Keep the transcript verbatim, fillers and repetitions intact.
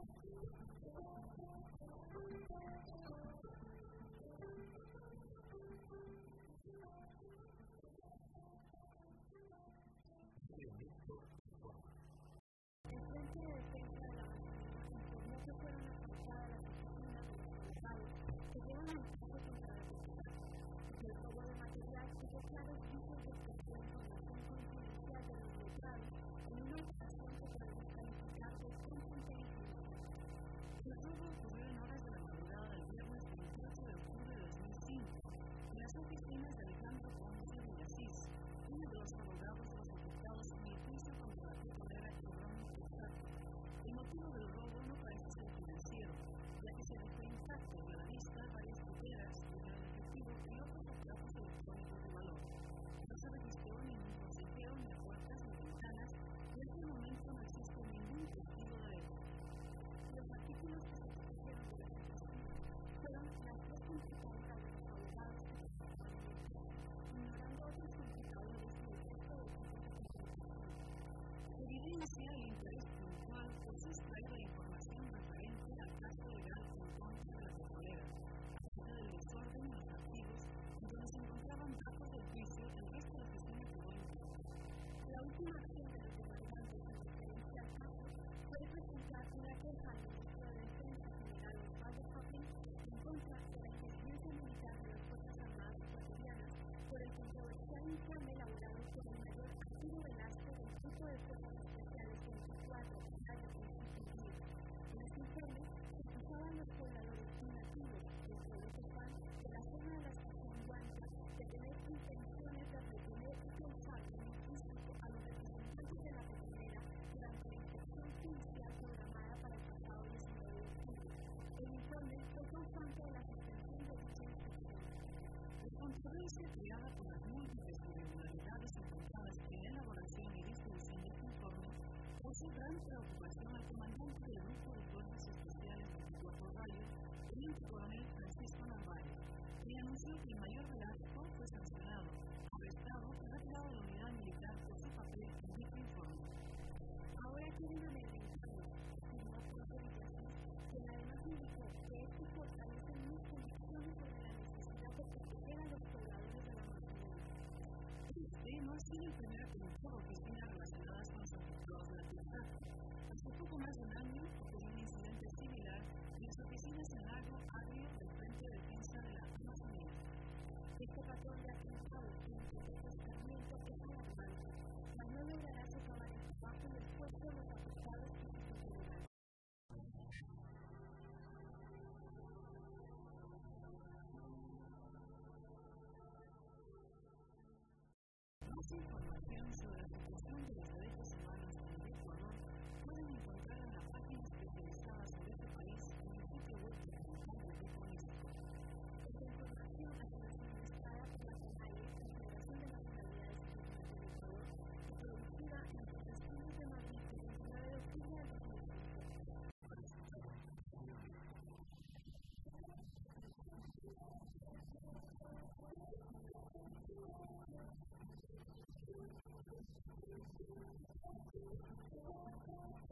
controversia creada por las múltiples irregularidades encontradas en la elaboración y distribución de este informe causó gran preocupación al comandante del Grupo de Fuerzas Especiales veinticuatro Rayos, teniente coronel Francisco Narváez, quien anunció que el mayor Velasco fue sancionado, arrestado y retirado de la unidad militar por su papel en dicho informe. Ahora quieren amedrentarnos, afirmó Jorge Villasís, quien además indicó que esto fortalece mis convicciones sobre la necesidad de proteger a los pobladores de la Amazonía. Este no ha sido el primer atentado a oficinas relacionadas con los afectados de la ciudad. Hace poco más de un año ocurrió un incidente similar en las oficinas en Lago Agrio del Frente de Defensa de la Amazonía. Este patrón de atentados y intentos de escarmiento es alarmante, mas no logrará socavar el trabajo y el esfuerzo de los afectados y sus autoridades. Más información sobre la situación de los derechos humanos en el Ecuador pueden encontrar en la página especializada sobre este país en el sitio web de la Comisión del Grupo Unesco. Esta información ha sido suministrada por la CONAIE, Confederación de Nacionalidades Indígenas del Ecuador, y producida en los estudios de Madrid el veintinueve de octubre de dos mil quince. Thank you.